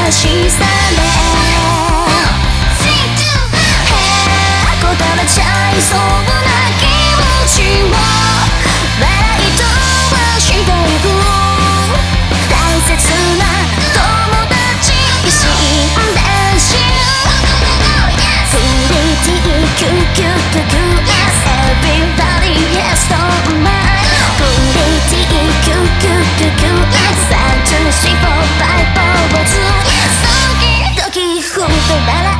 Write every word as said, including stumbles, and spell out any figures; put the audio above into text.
しさで言葉ちゃいそうな気持ちを笑い飛ばしてゆく大切な友達死んでしプリティキュキュキュキュ Everybody has no mind プリティキュキュキュキュ ワン、ツー、スリー、フォー、ファイブ、フォー、ツー 時々ふと笑